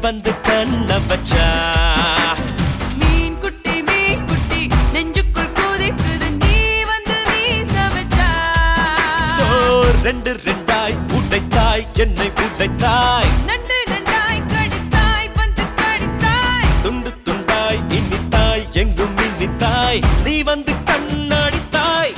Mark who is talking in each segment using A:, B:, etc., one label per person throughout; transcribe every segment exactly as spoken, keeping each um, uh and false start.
A: வந்து கண்ண வச்சா
B: மீன் குட்டி மீன் குட்டி நெஞ்சுக்குள் கூதிக்குது நீ வந்து வீச வச்சா
A: ரெண்டு ரெண்டாய் உடைத்தாய் என்னை உடைத்தாய்
B: நண்டு நண்டாய் கடித்தாய் வந்து கடித்தாய்
A: துண்டு துண்டாய் இனித்தாய் எங்கும் இனித்தாய் நீ வந்து கண்ணடித்தாய்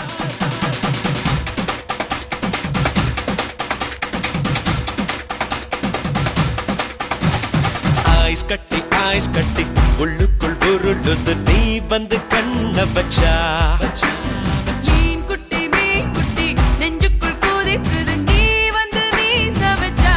A: ஐஸ் கட்டி ஐஸ் கட்டி உள்ளுக்குள் உருளுது நீ வந்து கண்ண வச்சா
B: மீன் குட்டி மீன் குட்டி நெஞ்சுக்குள் கூதிக்குது நீ வந்து வீச வச்சா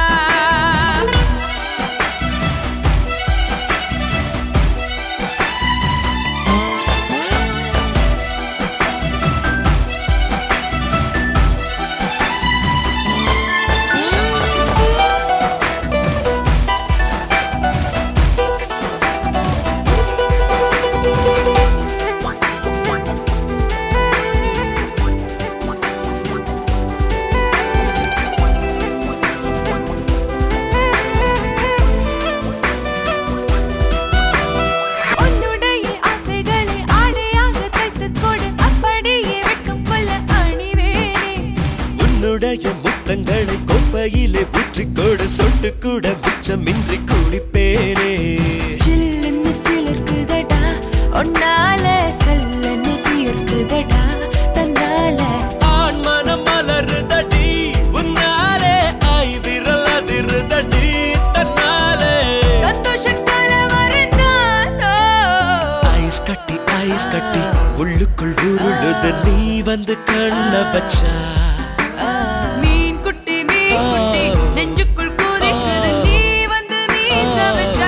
A: முத்தங்களை கொப்பையிலே ஊற்றிக்கொடு சொட்டு கூட மிச்சமின்றி குளிப்பேனே
B: சில்லுன்னு சிலிர்க்குதடா ஒன்னால சல்லன்னு தீர்க்குதடா தன்னால
A: ஆண் மனம் மலருதடி உன்னாலே ஐ விரல் அதிருதடி தன்னாலே
B: சந்தோஷ கலவரந்தானோ
A: ஐஸ் கட்டி ஐஸ் கட்டி உள்ளுக்குள் உருளுது நீ வந்து கண்ண வச்சா
B: மீன் குட்டி மீன் குட்டி நெஞ்சுக்குள் கூதிக்குது நீ வந்து வீச வச்சா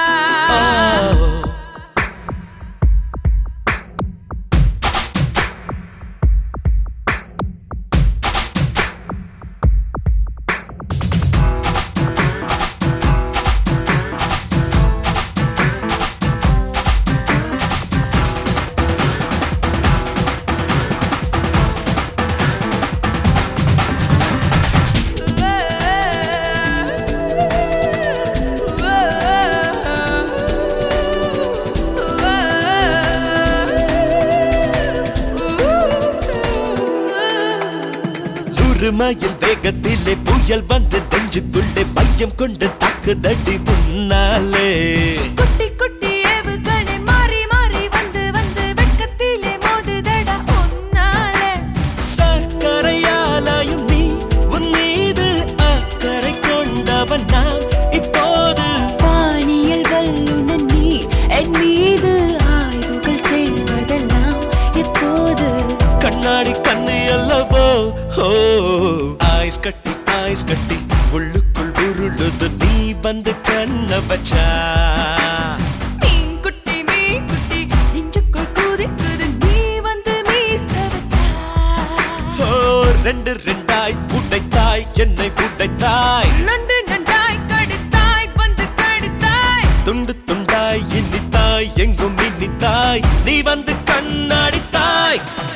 A: மயில் வேகத்திலே புயல் வந்து நெஞ்சுக்குள்ளே பையம் கொண்டு தாக்குதடி புன்னாலே
B: குட்டி குட்டி ஏவுகணை மாறி மாறி வந்து வந்து வெட்கத்திலே மோதுதடா ஒன்னாலே
A: சர்க்கரையாலாயும் நீ உன் மீது அக்கறை கொண்டவன் நான் இப்போது
B: பானியல் வல்லுனன் நீ என் மீது ஆய்வுகள் செய்வதெல்லாம் இப்போது
A: கண்ணாடி கண்ணு அல்லவோ ஓ ஐஸ் கட்டி ஐஸ் கட்டி உள்ளுக்குள் உருளுது நீ வந்து கண்ண வச்சா
B: மீன் குட்டி மீன் குட்டி நெஞ்சுக்குள் கூதிக்குது நீ வந்து வீச வச்சா
A: ரெண்டு ரெண்டாய் உடைத்தாய் என்னை உடைத்தாய்
B: நண்டு நண்டாய் கடித்தாய் வந்து கடித்தாய்
A: துண்டு துண்டாய் இனித்தாய் எங்கும் இனித்தாய் நீ வந்து கண்ணடித்தாய்